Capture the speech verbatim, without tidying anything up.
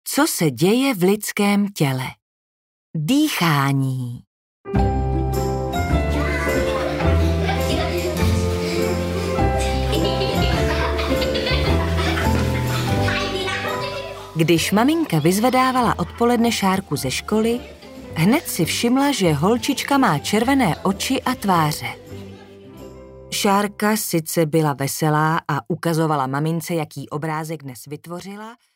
Co se děje v lidském těle? Dýchání. Když maminka vyzvedávala odpoledne Šárku ze školy, hned si všimla, že holčička má červené oči a tváře. Šárka sice byla veselá a ukazovala mamince, jaký obrázek dnes vytvořila,